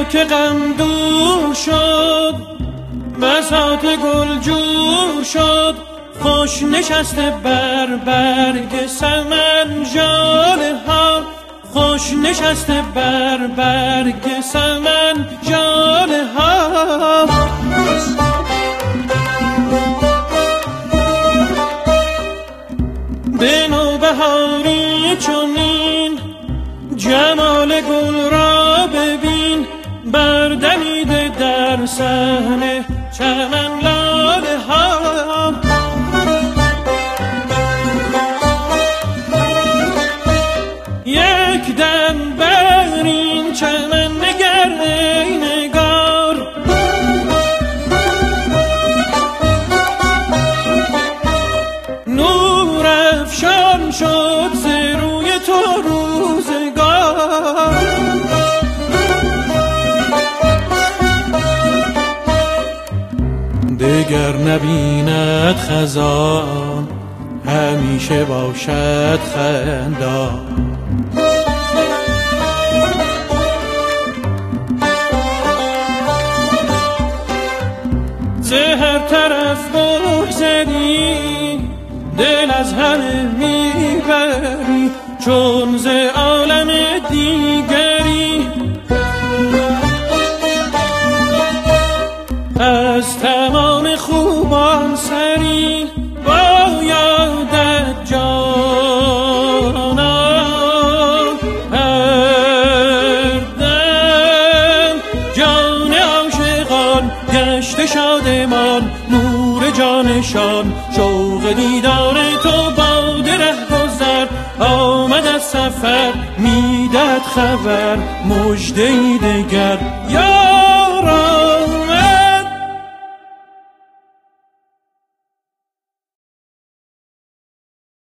که غم دور شد بساط گل جور شد خوش نشسته بر برگ سمن ژاله ها خوش نشسته بر برگ سمن ژاله ها به نوبهاری چنین جمال گل را ببین بردمیده در صحن چمن لاله ها یک دم بر این چمن نگر ای نگار نور افشان شد ز روی تو روزگار دگر نبیند خزان همیشه باشد خندان ز هر طرف بگذری دل از همه میبری چون ز عالم دیگری از تمام خوبان سری بایدت جانا هر دم جان عاشقان گشته شادمان نور جانشان شوق دیدار تو باد رهگذر آمد از سفر میداد خبر مژده‌ای دگر یا